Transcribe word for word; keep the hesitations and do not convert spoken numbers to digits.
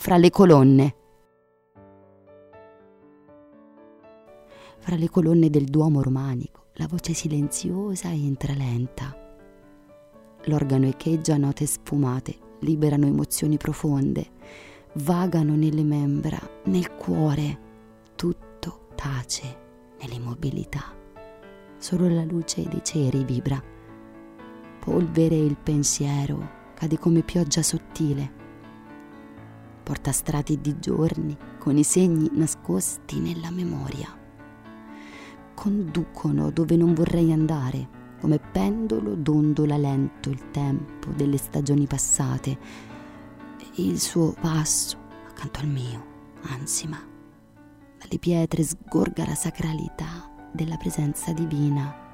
fra le colonne. Fra le colonne del Duomo romanico, la voce silenziosa entra lenta. L'organo echeggia note sfumate, liberano emozioni profonde, vagano nelle membra, nel cuore. Tutto tace nell'immobilità. Solo la luce dei ceri vibra. Polvere e il pensiero cade come pioggia sottile. Porta strati di giorni con i segni nascosti nella memoria. Conducono dove non vorrei andare, come pendolo dondola lento il tempo delle stagioni passate. Il suo passo accanto al mio ansima. Dalle pietre sgorga la sacralità della presenza divina.